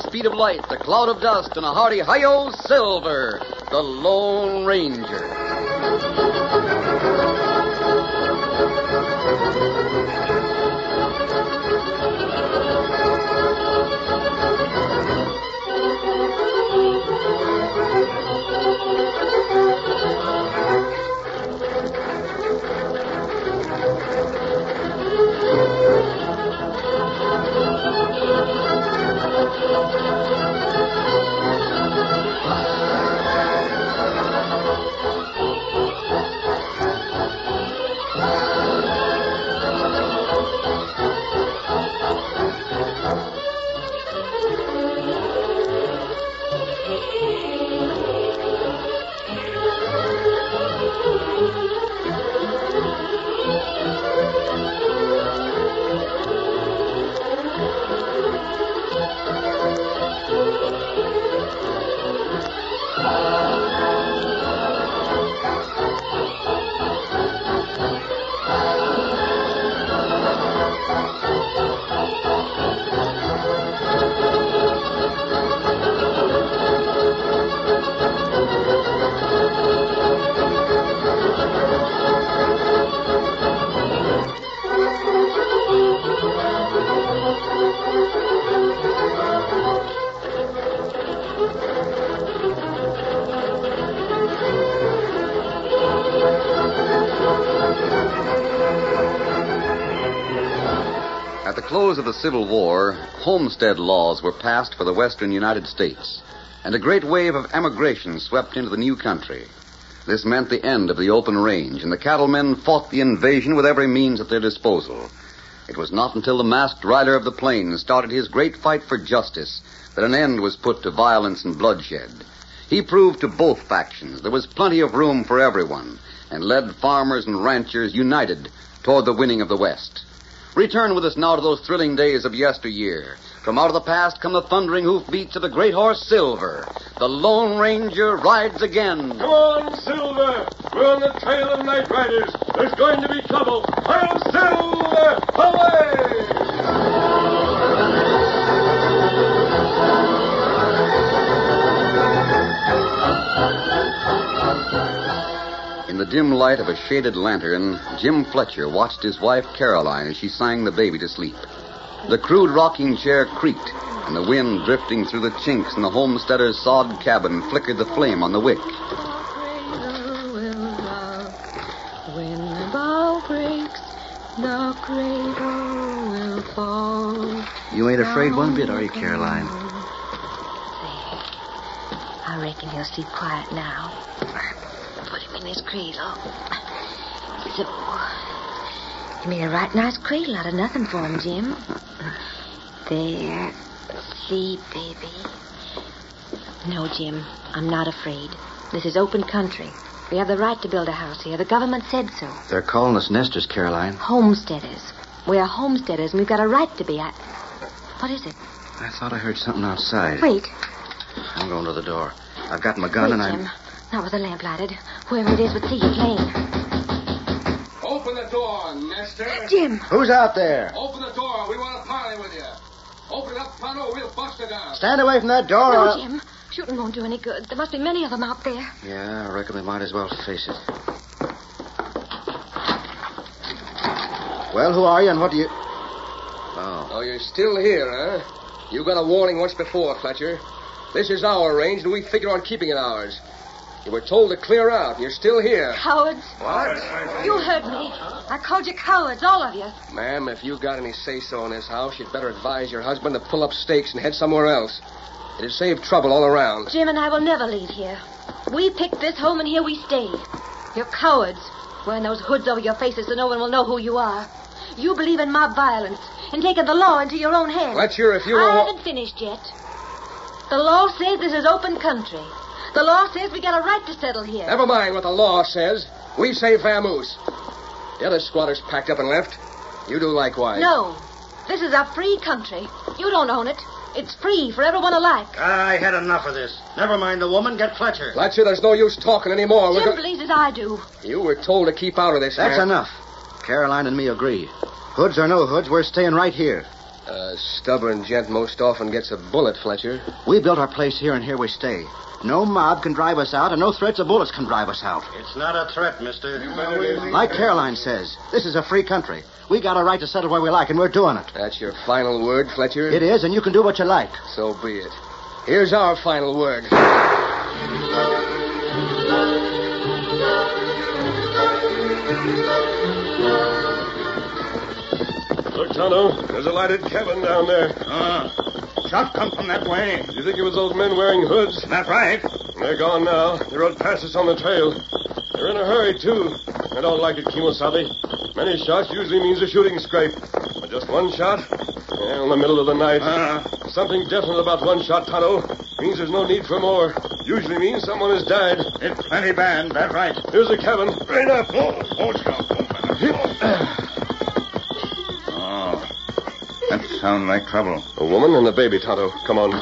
speed of light, a cloud of dust, and a hearty hi-yo Silver, the Lone Ranger. At the close of the Civil War, homestead laws were passed for the western United States, and a great wave of emigration swept into the new country. This meant the end of the open range, and the cattlemen fought the invasion with every means at their disposal. It was not until the masked rider of the plains started his great fight for justice that an end was put to violence and bloodshed. He proved to both factions there was plenty of room for everyone, and led farmers and ranchers united toward the winning of the West. Return with us now to those thrilling days of yesteryear. From out of the past come the thundering hoofbeats of the great horse Silver. The Lone Ranger rides again. Come on, Silver! We're on the trail of night riders. There's going to be trouble. Hi-yo, Silver! In the dim light of a shaded lantern, Jim Fletcher watched his wife Caroline as she sang the baby to sleep. The crude rocking chair creaked, and the wind drifting through the chinks in the homesteader's sod cabin flickered the flame on the wick. When the bow breaks, the cradle will fall. You ain't afraid one bit, are you, Caroline? I reckon he'll sleep quiet now. Put him in his cradle. So, you made a right nice cradle out of nothing for him, Jim. There. Sleep, baby. No, Jim, I'm not afraid. This is open country. We have the right to build a house here. The government said so. They're calling us nesters, Caroline. Homesteaders. We are homesteaders, and we've got a right to be. What is it? I thought I heard something outside. Wait. I'm going to the door. I've got my gun and Jim. Not with the lamp lighted. Whoever it is would see you plain. Open the door, Nestor. Jim! Who's out there? Open the door. We want to parley with you. Open it up, Pronto, or we'll bust it down. Stand away from that door. No, Jim. Shooting won't do any good. There must be many of them out there. Yeah, I reckon we might as well face it. Well, who are you and what do you... Oh, you're still here, huh? You got a warning once before, Fletcher. This is our range, and we figure on keeping it ours. You were told to clear out, and you're still here. Cowards. What? You heard me. I called you cowards, all of you. Ma'am, if you got any say-so in this house, you'd better advise your husband to pull up stakes and head somewhere else. It'd save trouble all around. Jim and I will never leave here. We picked this home, and here we stay. You're cowards, wearing those hoods over your faces so no one will know who you are. You believe in mob violence and taking the law into your own hands. Fletcher, if you were... I haven't finished yet. The law says this is open country. The law says we got a right to settle here. Never mind what the law says. We say vamoose. The other squatters packed up and left. You do likewise. No. This is a free country. You don't own it. It's free for everyone alike. I had enough of this. Never mind the woman. Get Fletcher. Fletcher, there's no use talking anymore. Jim believes as I do. You were told to keep out of this. That's man. enough. Caroline and me agree. Hoods or no hoods, we're staying right here. A stubborn gent most often gets a bullet, Fletcher. We built our place here, and here we stay. No mob can drive us out, and no threats of bullets can drive us out. It's not a threat, mister. Like Caroline says, this is a free country. We got a right to settle where we like, and we're doing it. That's your final word, Fletcher? It is, and you can do what you like. So be it. Here's our final word. Look, Tonto, there's a lighted cabin down there. Shot come from that way. Do you think it was those men wearing hoods? That's right. They're gone now. They rode past us on the trail. They're in a hurry, too. I don't like it, Kimosabe. Many shots usually means a shooting scrape. But just one shot? Yeah, in the middle of the night. Something definite about one shot, Tonto. Means there's no need for more. Usually means someone has died. It's plenty bad. That's right. Here's the cabin. Right up. That sounds like trouble. A woman and a baby, Tonto. Come on. It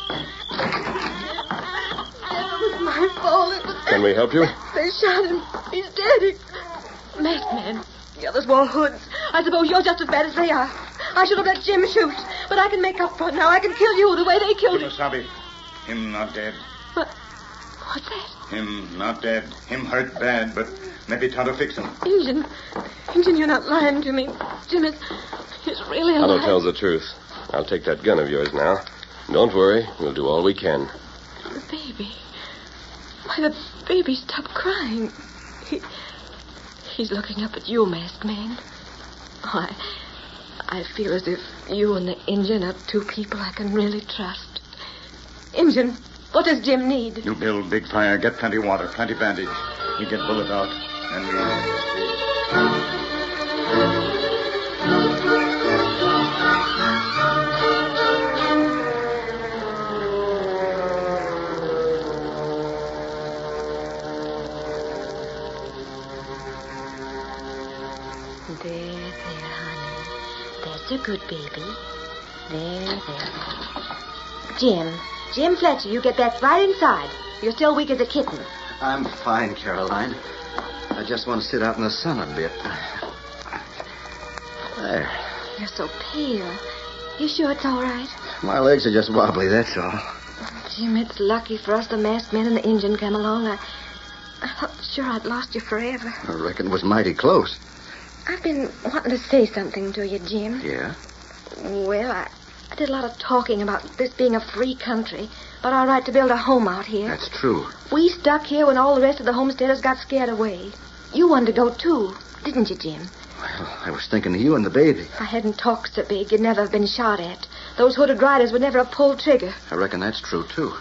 was my fault. It was... Can we help you? They shot him. He's dead. Masked man. The others wore hoods. I suppose you're just as bad as they are. I should have let Jim shoot, but I can make up for it now. I can kill you the way they killed him. Kimosabe, him not dead. What's that? Him not dead. Him hurt bad, but maybe Tonto fix him. Injun, you're not lying to me. Jim is really alive. Tonto tells the truth. I'll take that gun of yours now. Don't worry. We'll do all we can. The baby. Why, the baby stopped crying. He's looking up at you, masked man. Oh, I feel as if you and the Injun are two people I can really trust. Injun, what does Jim need? You build big fire, get plenty water, plenty bandage. We get bullet out, and we... There, honey. That's a good baby. There. Jim Fletcher, you get that right inside. You're still weak as a kitten. I'm fine, Caroline. I just want to sit out in the sun a bit. There. You're so pale. You sure it's all right? My legs are just wobbly, that's all. Jim, it's lucky for us the masked men and the Injun come along. I thought sure I'd lost you forever. I reckon it was mighty close. I've been wanting to say something to you, Jim. Yeah? Well, I did a lot of talking about this being a free country, about our right to build a home out here. That's true. We stuck here when all the rest of the homesteaders got scared away. You wanted to go, too, didn't you, Jim? Well, I was thinking of you and the baby. If I hadn't talked so big, you'd never have been shot at. Those hooded riders would never have pulled trigger. I reckon that's true, too.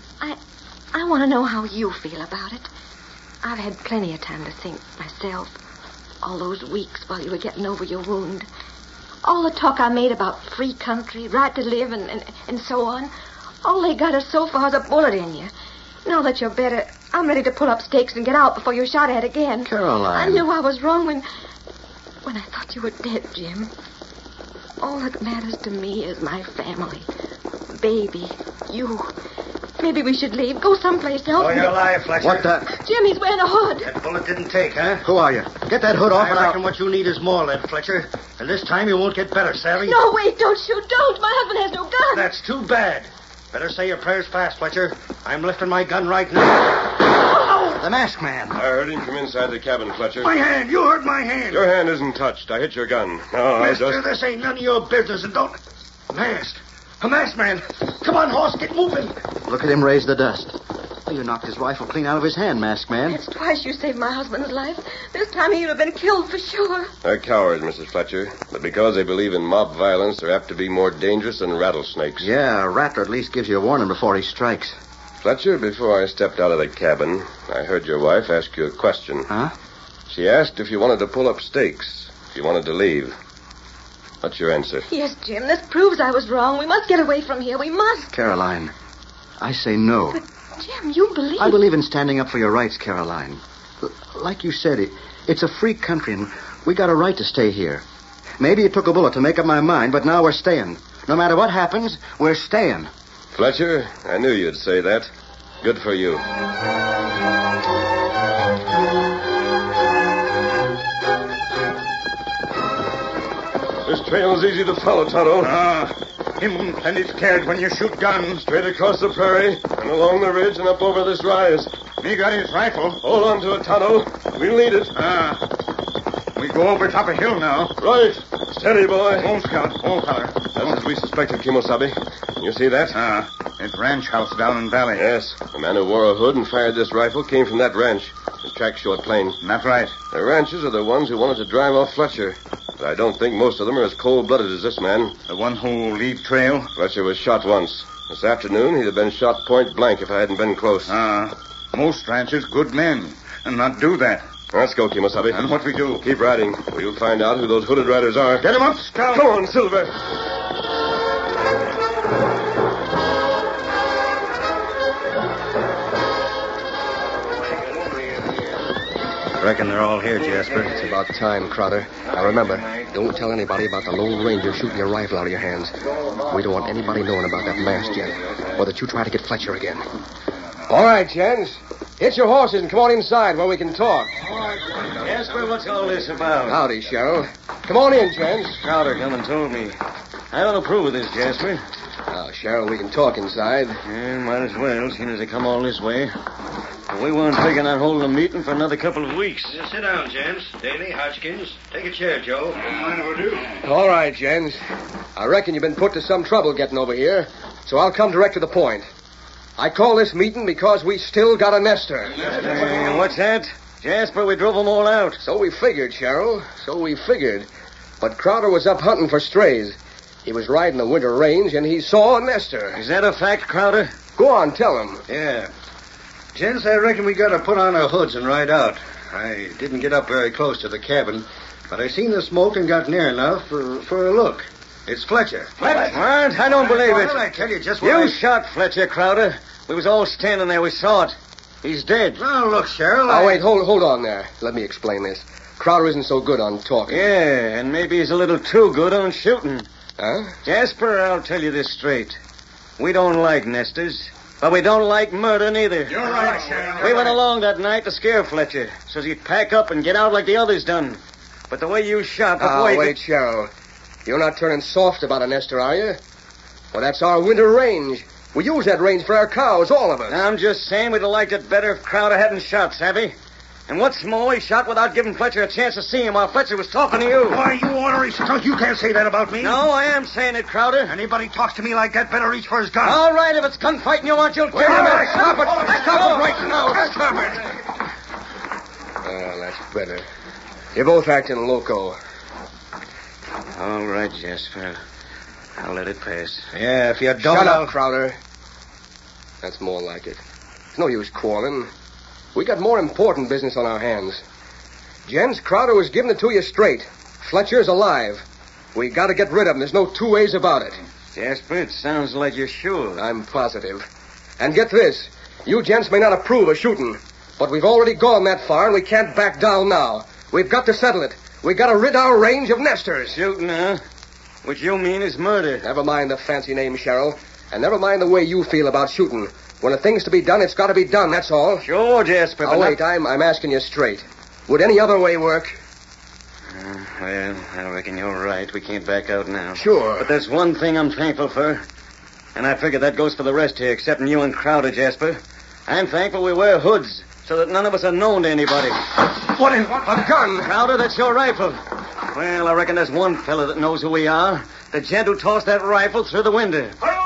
I want to know how you feel about it. I've had plenty of time to think myself. All those weeks while you were getting over your wound. All the talk I made about free country, right to live, and so on. All they got us so far is a bullet in you. Now that you're better, I'm ready to pull up stakes and get out before you're shot at again. Caroline. I knew I was wrong when I thought you were dead, Jim. All that matters to me is my family. Baby, you. Maybe we should leave. Go someplace else. Oh, you're alive, Fletcher. What the... Jim, he's wearing a hood. That bullet didn't take, huh? Who are you? Get that hood off I reckon what you need is more lead, Fletcher. And this time you won't get better, Sally. No, wait, don't shoot, don't. My husband has no gun. That's too bad. Better say your prayers fast, Fletcher. I'm lifting my gun right now. The masked man. I heard him from inside the cabin, Fletcher. My hand. You hurt my hand. Your hand isn't touched. I hit your gun. No, Mister, this ain't none of your business, and don't... Masked. A masked man. Come on, horse, get moving. Look at him raise the dust. Well, you knocked his rifle clean out of his hand, masked man. That's twice you saved my husband's life. This time he would have been killed for sure. They're cowards, Mrs. Fletcher. But because they believe in mob violence, they're apt to be more dangerous than rattlesnakes. Yeah, a rattler at least gives you a warning before he strikes. Fletcher, before I stepped out of the cabin, I heard your wife ask you a question. Huh? She asked if you wanted to pull up stakes, if you wanted to leave. What's your answer? Yes, Jim, this proves I was wrong. We must get away from here. We must. Caroline, I say no. But, Jim, you believe... I believe in standing up for your rights, Caroline. Like you said, it's a free country, and we got a right to stay here. Maybe it took a bullet to make up my mind, but now we're staying. No matter what happens, we're staying. Fletcher, I knew you'd say that. Good for you. This trail's easy to follow, Tonto. Him plenty scared when you shoot guns. Straight across the prairie, and along the ridge, and up over this rise. Me got his rifle. Hold on to it, Tonto. We'll need it. We go over top a hill now. Right. Steady, boy. Hold, Scout. Hold, feller. That's as we suspected, Kimosabe. You see that? It's ranch house down in valley. Yes. The man who wore a hood and fired this rifle came from that ranch. His tracks show it plain. That's right. The ranchers are the ones who wanted to drive off Fletcher. But I don't think most of them are as cold-blooded as this man. The one who leave trail? Fletcher was shot once. This afternoon, he'd have been shot point blank if I hadn't been close. Most ranchers good men, and not do that. Let's go, Kimosabe. And what we do? Keep riding. We'll find out who those hooded riders are. Get him up, Scout. Come on, Silver. Reckon they're all here, Jasper. It's about time, Crowder. Now remember, don't tell anybody about the Lone Ranger shooting your rifle out of your hands. We don't want anybody knowing about that masked gent, or that you try to get Fletcher again. All right, gents. Hitch your horses and come on inside where we can talk. Jasper, what's all this about? Howdy, Cheryl. Come on in, gents. Crowder come and told me. I don't approve of this, Jasper. Now, Cheryl, we can talk inside. Yeah, might as well, seeing as they come all this way. But we weren't figuring on holding a meeting for another couple of weeks. Yeah, sit down, gents. Daly, Hodgkins. Take a chair, Joe. All right, gents. I reckon you've been put to some trouble getting over here, so I'll come direct to the point. I call this meeting because we still got a nester. Hey, what's that? Jasper, we drove them all out. So we figured, Cheryl. So we figured. But Crowder was up hunting for strays. He was riding the winter range, and he saw a nester. Is that a fact, Crowder? Go on, tell him. Yeah. Gents, I reckon we gotta put on our hoods and ride out. I didn't get up very close to the cabin, but I seen the smoke and got near enough for a look. It's Fletcher. What? I don't believe it. I tell you just what You shot Fletcher, Crowder. We was all standing there. We saw it. He's dead. Now, look, Cheryl. Oh, wait, hold on there. Let me explain this. Crowder isn't so good on talking. Yeah, and maybe he's a little too good on shooting. Huh? Jasper, I'll tell you this straight. We don't like nesters, but we don't like murder neither. You're right, Cheryl. We went along that night to scare Fletcher, so he'd pack up and get out like the others done. But the way you shot before wait, Cheryl. You're not turning soft about a nester, are you? Well, that's our winter range. We use that range for our cows, all of us. I'm just saying we'd have liked it better if Crowder hadn't shot, savvy? And what's more, he shot without giving Fletcher a chance to see him while Fletcher was talking to you. Why, you ornery skunk, you can't say that about me. No, I am saying it, Crowder. Anybody talks to me like that better reach for his gun. All right, if it's gunfighting you want, you'll kill him. Stop it! Stop it right now! Stop it! Well, that's better. You're both acting loco. All right, Jasper. I'll let it pass. Yeah, if you don't... Shut up, Crowder. That's more like it. It's no use quarreling. We got more important business on our hands. Gents, Crowder was giving it to you straight. Fletcher's alive. We got to get rid of him. There's no two ways about it. Jasper, it sounds like you're sure. I'm positive. And get this. You gents may not approve of shooting, but we've already gone that far, and we can't back down now. We've got to settle it. We've got to rid our range of nesters. Shooting, huh? Which you mean is murder. Never mind the fancy name, Cheryl. And never mind the way you feel about shooting. When a thing's to be done, it's got to be done, that's all. Sure, Jasper, but... Oh, wait, I'm asking you straight. Would any other way work? Well, I reckon you're right. We can't back out now. Sure. But there's one thing I'm thankful for. And I figure that goes for the rest here, excepting you and Crowder, Jasper. I'm thankful we wear hoods, so that none of us are known to anybody. What in... A gun? Crowder, that's your rifle. Well, I reckon there's one fella that knows who we are. The gent who tossed that rifle through the window.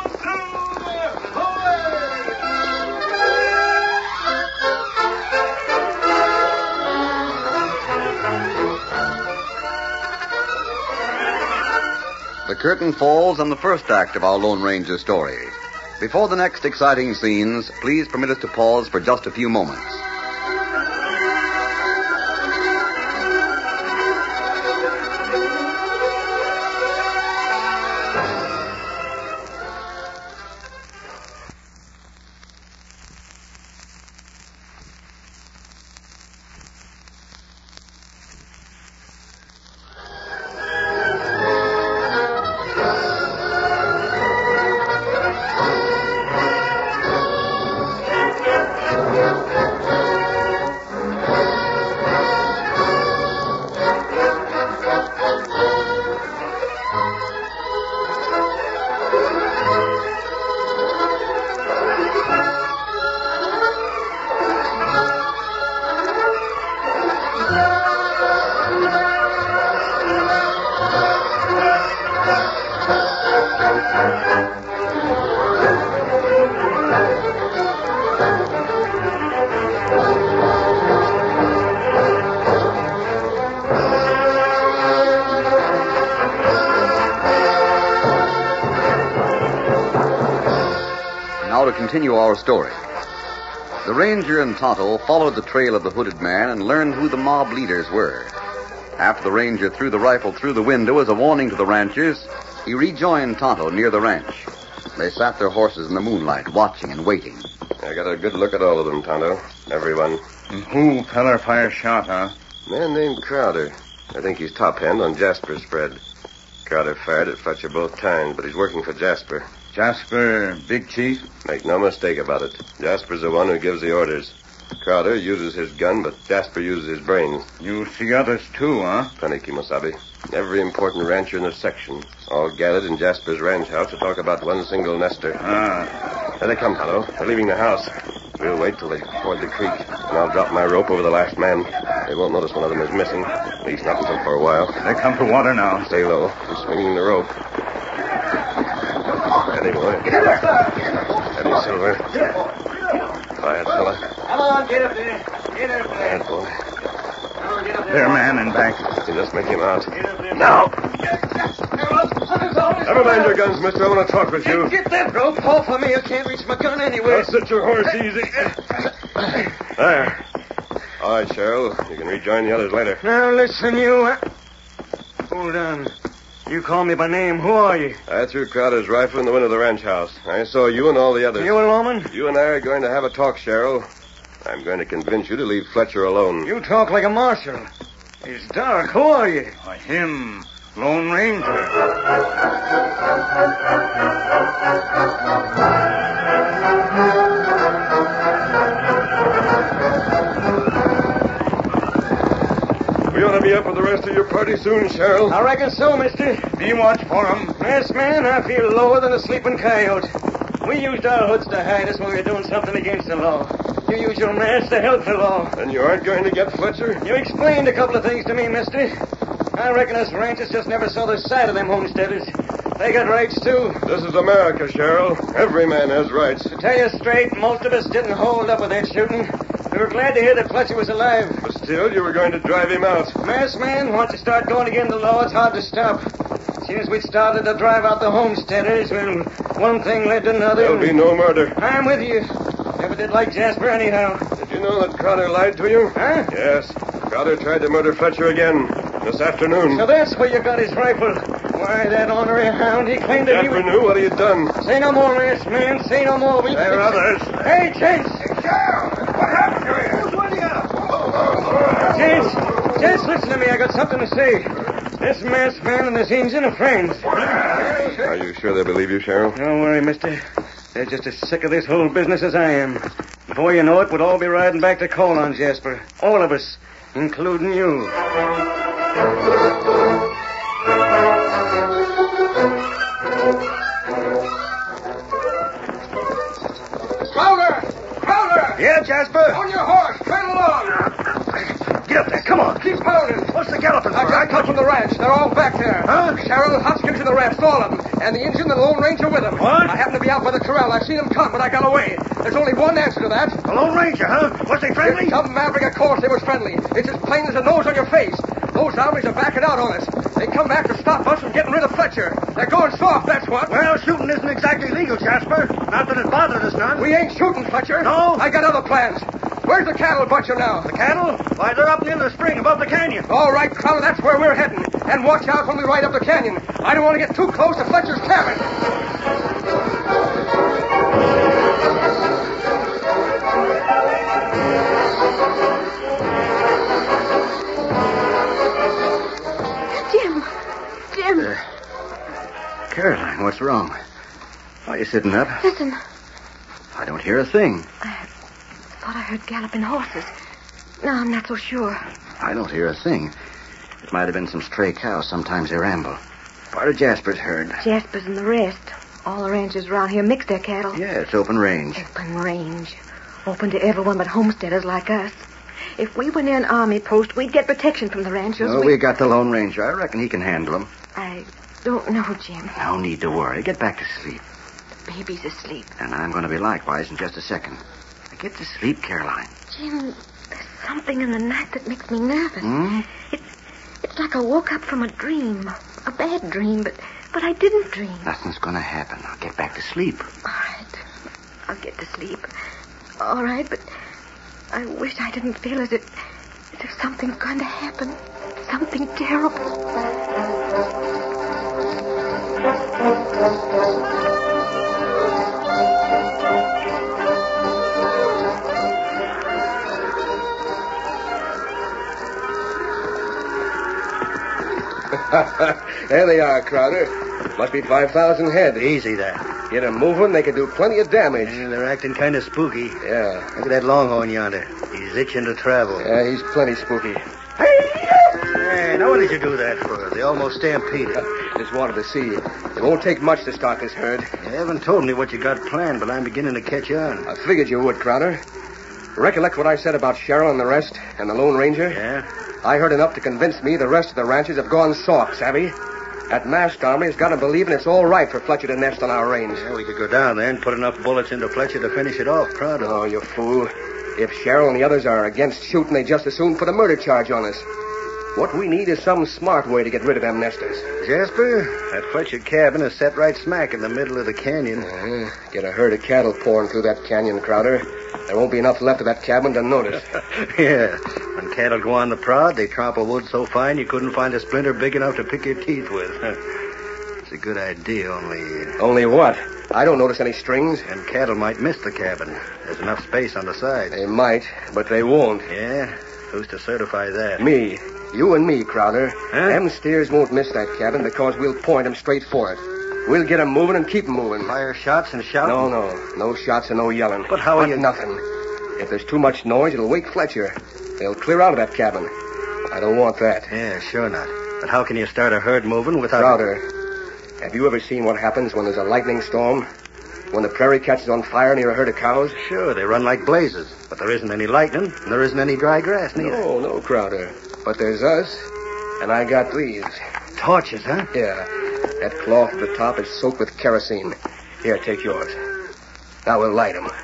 The curtain falls on the first act of our Lone Ranger story. Before the next exciting scenes, please permit us to pause for just a few moments. continue our story. The ranger and Tonto followed the trail of the hooded man and learned who the mob leaders were. After the ranger threw the rifle through the window as a warning to the ranchers, he rejoined Tonto near the ranch. They sat their horses in the moonlight, watching and waiting. I got a good look at all of them, Tonto. Everyone. Who feller fire shot, huh? Man named Crowder. I think he's top hand on Jasper's spread. Crowder fired at Fletcher both times, but he's working for Jasper. Jasper, big chief? Make no mistake about it. Jasper's the one who gives the orders. Crowder uses his gun, but Jasper uses his brains. You see others too, huh? Plenty, Kimosabe. Every important rancher in the section. All gathered in Jasper's ranch house to talk about one single nester. Ah. There they come, Tonto. They're leaving the house. We'll wait till they ford the creek, and I'll drop my rope over the last man. They won't notice one of them is missing. At least not until for a while. They come for water now. Stay low. I'm swinging the rope. Steady, boy. Steady, Silver. Quiet, fella. Come on, get up there. Get up there. Quiet, boy. Come on, get up there. Their man in back. You just make him out. Get up there. Now! Never mind your guns, mister. I want to talk with you. Get that rope off of me. I can't reach my gun anyway. Now sit your horse easy. There. All right, Cheryl. You can rejoin the others later. Now, listen, you. Hold on. You call me by name. Who are you? I threw Crowder's rifle in the window of the ranch house. I saw you and all the others. You a lawman? You and I are going to have a talk, Cheryl. I'm going to convince you to leave Fletcher alone. You talk like a marshal. It's dark. Who are you? Him, Lone Ranger. We ought to be up with the rest of your party soon, Cheryl. I reckon so, mister. Be watch for him. Yes, man, I feel lower than a sleeping coyote. We used our hoods to hide us when we were doing something against the law. You use your mask to help the law. And you aren't going to get Fletcher? You explained a couple of things to me, mister. I reckon us ranchers just never saw the side of them homesteaders. They got rights, too. This is America, Cheryl. Every man has rights. To tell you straight, most of us didn't hold up with that shooting. We were glad to hear that Fletcher was alive. But still, you were going to drive him out. Masked man, once you start going against the law, it's hard to stop. As soon as we started to drive out the homesteaders, well, one thing led to another. There'll be no murder. I'm with you. Never did like Jasper anyhow. Did you know that Crowder lied to you? Huh? Yes. Crowder tried to murder Fletcher again this afternoon. So that's where you got his rifle. Why, that ornery hound, he claimed that he Jasper was... knew what he had done. Say no more, masked man. Say no more. There are others. Hey, Chase! What happened to you? Chase, listen to me. I got something to say. This masked man and this Indian are friends. Are you sure they believe you, Cheryl? Don't worry, mister. They're just as sick of this whole business as I am. Before you know it, we'll all be riding back to call on Jasper. All of us, including you. Crowder! Yeah, Jasper? On your horse! Trail along! Get up there. Come on. Keep pounding! What's the galloping for? I just come from the ranch. They're all back there. Huh? Cheryl, Hopkins, and the rest, all of them. And the Indian and the Lone Ranger with them. What? I happened to be out by the corral. I seen them come, but I got away. There's only one answer to that. The Lone Ranger, huh? Was he friendly? Some maverick, of course, they was friendly. It's as plain as a nose on your face. Those armies are backing out on us. They come back to stop us from getting rid of Fletcher. They're going soft, that's what. Well, shooting isn't exactly legal, Jasper. Not that it bothered us none. We ain't shooting, Fletcher. No? I got other plans. Where's the cattle butcher now? The cattle? Why, they're up near the spring above the canyon. All right, Crowder, that's where we're heading. And watch out when we ride up the canyon. I don't want to get too close to Fletcher's cabin. Jim. Caroline, what's wrong? Why are you sitting up? Listen. I don't hear a thing. I thought I heard galloping horses. No, I'm not so sure. I don't hear a thing. It might have been some stray cows. Sometimes they ramble. Part of Jasper's herd. Jasper's and the rest. All the ranchers around here mix their cattle. Yeah, it's open range. Open range. Open to everyone but homesteaders like us. If we were near an army post, we'd get protection from the ranchers. Oh, we got the Lone Ranger. I reckon he can handle them. I don't know, Jim. No need to worry. Get back to sleep. The baby's asleep. And I'm going to be likewise in just a second. Get to sleep, Caroline. Jim, there's something in the night that makes me nervous. Hmm? It's like I woke up from a dream. A bad dream, but I didn't dream. Nothing's going to happen. I'll get back to sleep. All right. I'll get to sleep. All right, but I wish I didn't feel as if something's going to happen. Something terrible. There they are, Crowder. Must be 5,000 head. Easy there. Get them moving, they can do plenty of damage. Yeah, they're acting kind of spooky. Yeah. Look at that longhorn yonder. He's itching to travel. Yeah, he's plenty spooky. Hey, now what did you do that for? They almost stampeded. Just wanted to see. It won't take much to start this herd. You haven't told me what you got planned, but I'm beginning to catch on. I figured you would, Crowder. Recollect what I said about Cheryl and the rest, and the Lone Ranger? Yeah? I heard enough to convince me the rest of the ranchers have gone soft, savvy? That masked army has got to believe it's all right for Fletcher to nest on our range. Yeah, we could go down there and put enough bullets into Fletcher to finish it off, proud of. Oh, you fool. If Cheryl and the others are against shooting, they just as soon put a murder charge on us. What we need is some smart way to get rid of them nesters. Jasper, that Fletcher cabin is set right smack in the middle of the canyon. Get a herd of cattle pouring through that canyon, Crowder. There won't be enough left of that cabin to notice. Yeah. When cattle go on the prod, they trample wood so fine you couldn't find a splinter big enough to pick your teeth with. It's a good idea, only... Only what? I don't notice any strings. And cattle might miss the cabin. There's enough space on the side. They might, but they won't. Yeah? Who's to certify that? Me. You and me, Crowder. Huh? Them steers won't miss that cabin because we'll point them straight for it. We'll get them moving and keep them moving. Fire shots and shouting? No. No shots and no yelling. But how are you... Nothing. If there's too much noise, it'll wake Fletcher. They'll clear out of that cabin. I don't want that. Yeah, sure not. But how can you start a herd moving without... Crowder, have you ever seen what happens when there's a lightning storm? When the prairie catches on fire near a herd of cows? Sure, they run like blazes. But there isn't any lightning, and there isn't any dry grass, neither. No, Crowder. But there's us, and I got these. Torches, huh? Yeah. That cloth at the top is soaked with kerosene. Here, take yours. Now we'll light them.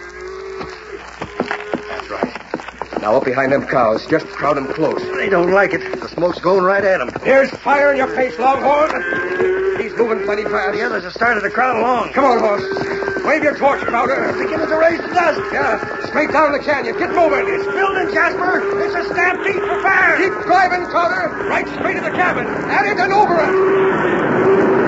That's right. Now up behind them cows. Just crowd them close. They don't like it. The smoke's going right at them. Here's fire in your face, Longhorn. He's moving plenty fast. The others have started to crowd along. Come on, horse. Wave your torch, Crowder. It's beginning to raise the dust. Yeah, straight down the canyon. Get moving. It's building, Jasper. It's a stampede for fire. Keep driving, Crowder. Right straight to the cabin. At it and over it.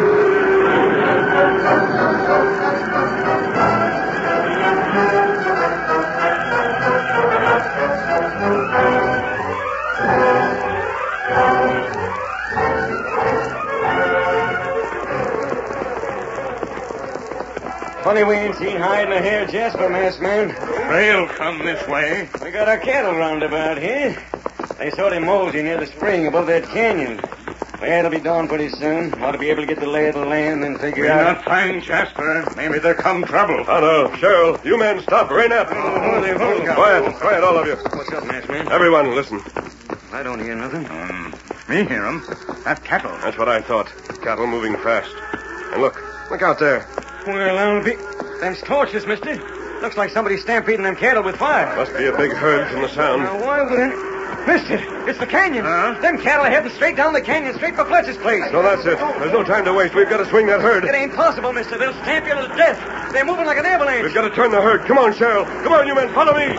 Funny we ain't seen hide nor hair Jasper, masked man. They'll come this way. We got our cattle roundabout here. They saw him mosey near the spring above that canyon. Well, it'll be dawn pretty soon. Ought to be able to get the lay of the land and figure We'll out... not find Jasper. Maybe there come trouble. Tonto, Cheryl, you men stop. Rein up. they've all got... Quiet, all of you. What's up, masked man? Everyone, listen. I don't hear nothing. Me hear 'em. That cattle. That's what I thought. Cattle moving fast. And look out there. Well, I'll be... Them's torches, mister. Looks like somebody's stampeding them cattle with fire. Must be a big herd from the sound. Now, why would it... Mister, it's the canyon. Them cattle are heading straight down the canyon, straight for Fletcher's place. So that's it. There's no time to waste. We've got to swing that herd. It ain't possible, mister. They'll stamp you to death. They're moving like an avalanche. We've got to turn the herd. Come on, Cheryl. Come on, you men. Follow me.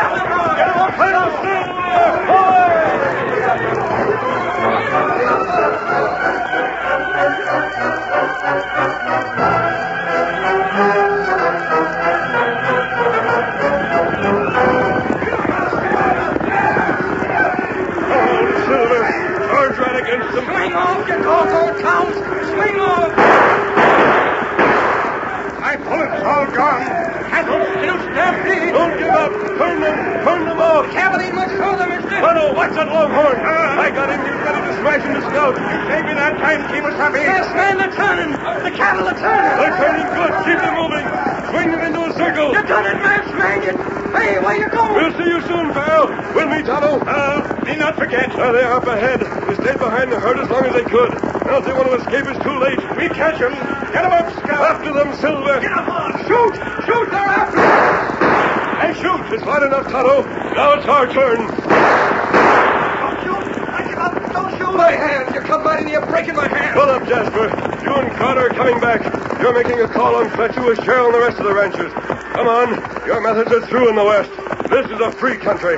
Swing off, you doggone clowns! Swing off! My bullets all gone. Cattle still stampede! Don't give up. Turn them off. Cabin ain't much further, mister! Tonto, watch that Longhorn. I got him. He's ready to smash him to scout. You saved me that time, Kemosabe. Yes, man, they're turning! The cattle are turning! They're turning good. Keep them moving. Swing them into a circle. You done it, man, man! Hey, where you going? We'll see you soon, pal. We'll meet Tonto. Me not forget. There they are up ahead. They stayed behind the herd as long as they could. Now if they want to escape, it's too late. We catch 'em. Get 'em up, Scout. After them, Silver. Get 'em on. Shoot! Shoot! They're after us! Hey, shoot! It's light enough, Tonto. Now it's our turn. Don't shoot. I give up. Don't shoot. My hand! You come right in here breaking my hand! Pull up, Jasper. You and Crowder are coming back. You're making a call on Fletcher with Cheryl and the rest of the ranchers. Come on. Your methods are through in the West. This is a free country.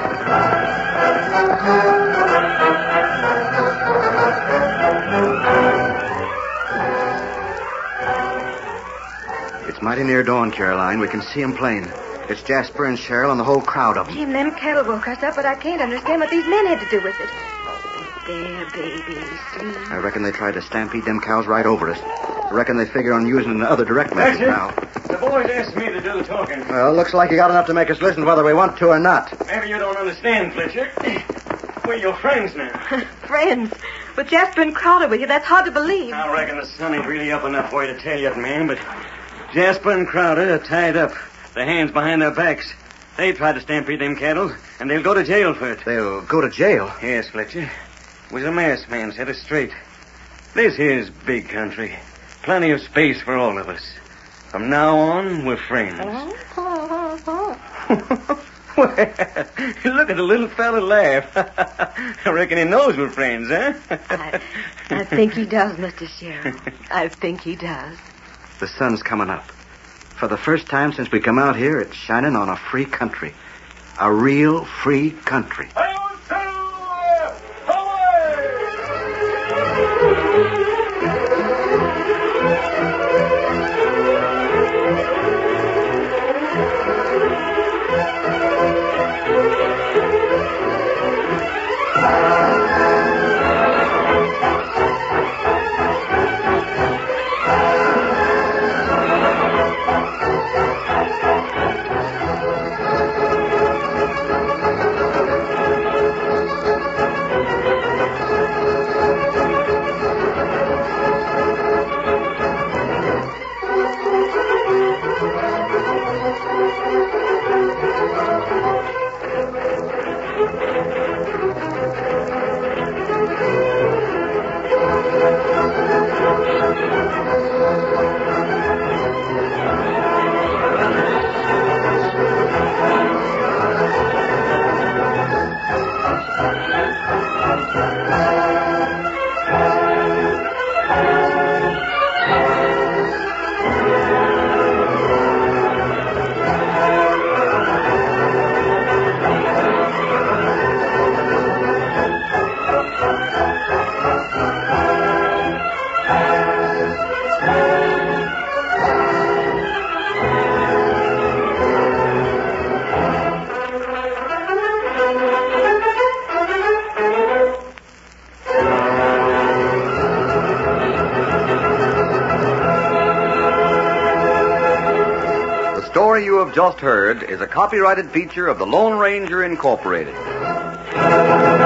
It's mighty near dawn, Caroline. We can see 'em plain. It's Jasper and Cheryl and the whole crowd of them. Jim, them cattle woke us up, but I can't understand what these men had to do with it. There, baby, sleep. I reckon they tried to stampede them cows right over us. I reckon they figure on using the other direct message now. The boys asked me to do the talking. Well, looks like you got enough to make us listen whether we want to or not. Maybe you don't understand, Fletcher. We're your friends now. Friends. With Jasper and Crowder with you, that's hard to believe. I reckon the sun ain't really up enough for you to tell you it, man, but Jasper and Crowder are tied up. Their hands behind their backs. They tried to stampede them cattle, and they'll go to jail for it. They'll go to jail? Yes, Fletcher. Was a masked man set us straight. This here's big country. Plenty of space for all of us. From now on, we're friends. Well, look at the little fella laugh. I reckon he knows we're friends, huh? I think he does, Mr. Sheriff. I think he does. The sun's coming up. For the first time since we come out here, it's shining on a free country. A real free country. The story you have just heard is a copyrighted feature of the Lone Ranger Incorporated.